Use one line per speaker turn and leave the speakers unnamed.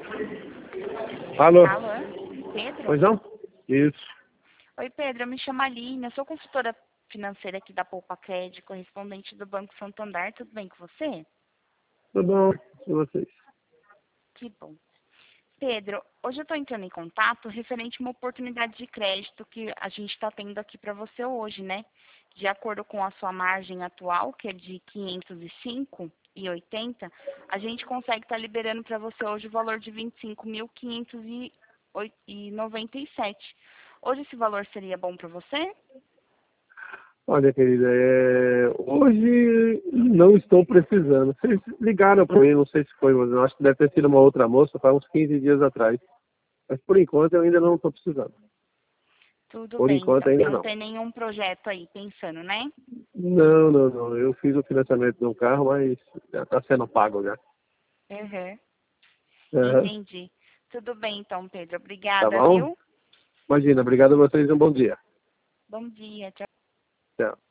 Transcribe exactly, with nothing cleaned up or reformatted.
Alô?
Alô? Pedro?
Pois não? Isso.
Oi, Pedro. Eu me chamo Aline. Eu sou consultora financeira aqui da Poupa Cred, correspondente do Banco Santander. Tudo bem com você?
Tudo bom? E vocês?
Que bom. Pedro, hoje eu estou entrando em contato referente a uma oportunidade de crédito que a gente está tendo aqui para você hoje, né? De acordo com a sua margem atual, que é de quinhentos e cinco reais e oitenta, a gente consegue estar liberando para você hoje o valor de vinte e cinco mil quinhentos e noventa e sete. Hoje esse valor seria bom para você?
Olha, querida, é... hoje não estou precisando. Vocês ligaram para mim, não sei se foi, mas eu acho que deve ter sido uma outra moça, faz uns quinze dias atrás. Mas por enquanto eu ainda não estou precisando.
Tudo
Por
bem,
enquanto
então. Você
ainda
não
não.
tem nenhum projeto aí pensando, né?
Não, não, não. Eu fiz o financiamento de um carro, mas já está sendo pago já.
Uhum.
Uhum.
Entendi. Tudo bem, então, Pedro.
Tá
Obrigada,
bom?
viu?
Imagina, obrigado a vocês e um bom dia.
Bom dia. Tchau.
Tchau.